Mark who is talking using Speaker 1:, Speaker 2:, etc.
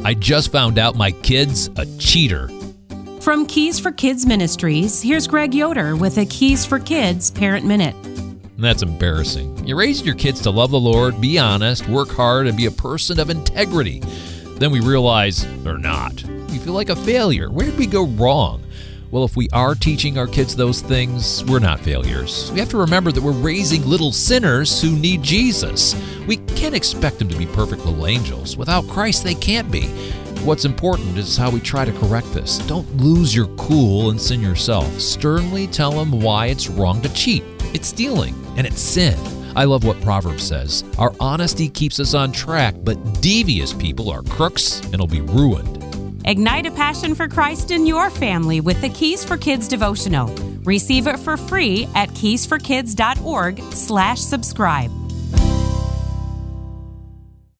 Speaker 1: I just found out my kid's a cheater.
Speaker 2: From Keys for Kids Ministries, here's Greg Yoder with a Keys for Kids Parent Minute.
Speaker 1: That's embarrassing. You raised your kids to love the Lord, be honest, work hard, and be a person of integrity. Then we realize they're not. We feel like a failure. Where did we go wrong? Well, if we are teaching our kids those things, we're not failures. We have to remember that we're raising little sinners who need Jesus. We can't expect them to be perfect little angels. Without Christ, they can't be. What's important is how we try to correct this. Don't lose your cool and sin yourself. Sternly tell them why it's wrong to cheat. It's stealing, and it's sin. I love what Proverbs says. Our honesty keeps us on track, but devious people are crooks and will be ruined.
Speaker 2: Ignite a passion for Christ in your family with the Keys for Kids devotional. Receive it for free at keysforkids.org/subscribe.